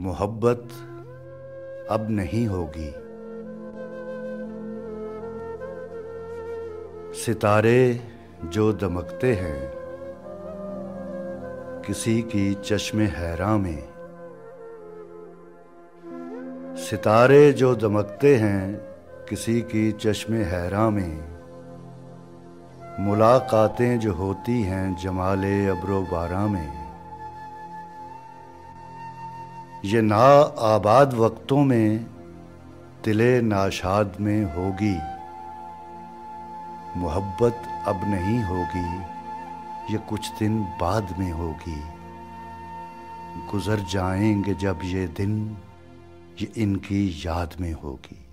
मोहब्बत अब नहीं होगी। सितारे जो दमकते हैं किसी की चश्मे हैरां में, सितारे जो दमकते हैं किसी की चश्मे हैरां में, मुलाकातें जो होती हैं जमाले अब्रो बारां में, ये ना आबाद वक्तों में तिले नाशाद में होगी। मोहब्बत अब नहीं होगी, ये कुछ दिन बाद में होगी। गुजर जाएंगे जब ये दिन, ये इनकी याद में होगी।